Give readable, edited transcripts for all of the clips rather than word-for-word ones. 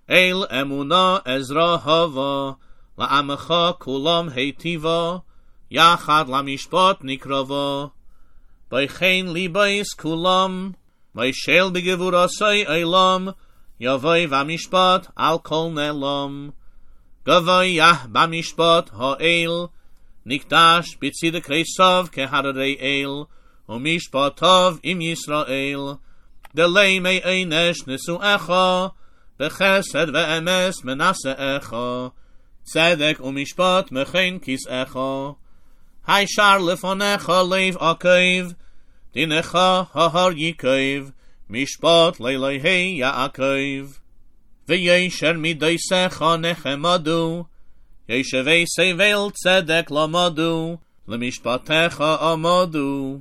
אל אמונה עזרה הווה, לעמך כולם היטיבה, יחד למשפט נקרבה. בכן ליבייס כולם, וישל בגבורתו עולם, יבוא במשפט על כל נעלם. גבוה במשפט האל, נקדש בצדק עשיו כהררי אל, ומשפטיו עם ישראל. דלי מענש נשואך, בחסד ואמס מנשאך, צדק ומשפט מכין כיסאך. הישר לפניך לב עקב, דינך ההר יקב, משפט לאלוהי יעקב. וישר מדייסך נחמדו, ישבי סבל צדק למדו, למשפטך עמדו.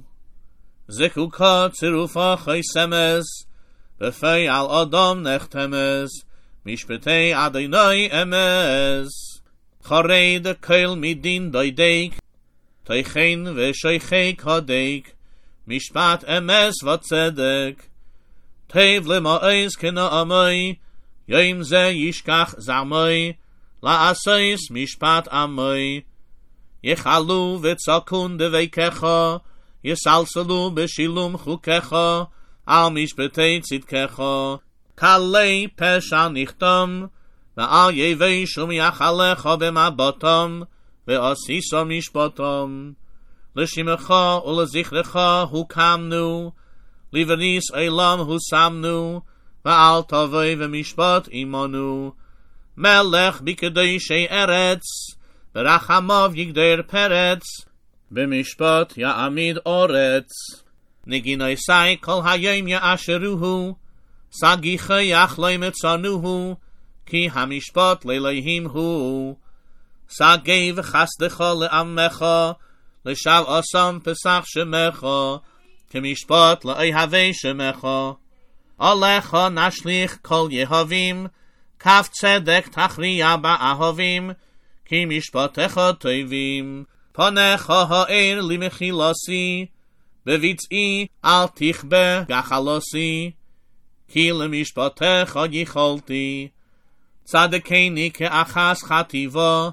זקוקה צירופה חסמס, בפי על אדם נחתמס, משפטי אדוני אמס. חרד כל מדין דיידק, תיכן ושיחק הדק, משפט אמס וצדק. טוב למאס כנעמי, יום זה ישכח זעמי, לעשייס משפט עמי. יחלו וצעקון דבקך, יסלסלו בשילום חוקך, על משפטי צדקך. קלי פשע נכתם, ועל יבשום יחלך במבטם, ועשיסו משפטם. לשמך ולזכרך הוקמנו, לבניס עולם הושמנו, ועל תבוא ומשפט עמנו. מלך בקדושי ארץ, ברחמיו יגדר פרץ, במשפט יעמיד אורץ. נגינוסי כל היום יאשרוהו, סגיחי יחלום צנוהו, כי המשפט לאלוהים הוא. סגי וחסדך לעמך, לשב אסם פסח שמך, כמשפט לאוהבי שמך. עליך נשליך כל יהובים, כף צדק תכריע באהובים, כי משפטך טובים. פניך האר למחילוסי, בביצעי אל תכבה גחלוסי, כי למשפטך יכולתי. צדקני כאחס חטיבה,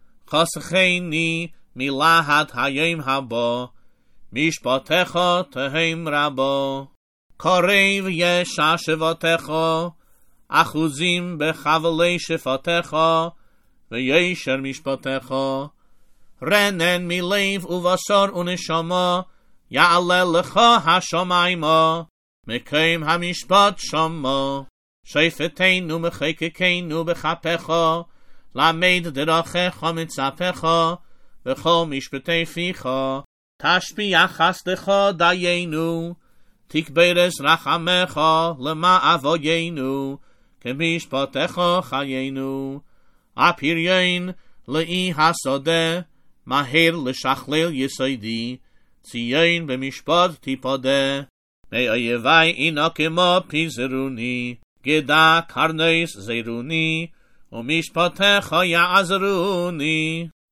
חסכני מלהט היום הבא, משפטך תהם רבה. קרב יש שבתך, אחוזים בחבלי שפתך, וישר משפטך. רנן מלב ובשר ונשמה, יעלה לך השמיימה, מקיים המשפט שמה. שפטנו מחקקנו בכפיך, למד דרכך מצפך, וכל משפטי פיך. תשפיע חסדך דיינו, תקברס רחמך למאבוינו, כמשפטך חיינו. הפריין לאי השדה, מהר לשכלל יסודי, ציין במשפט תיפדה. מאויבי אינקמו פיזרוני, גדע קרנס זירוני, ומשפטך יעזרוני.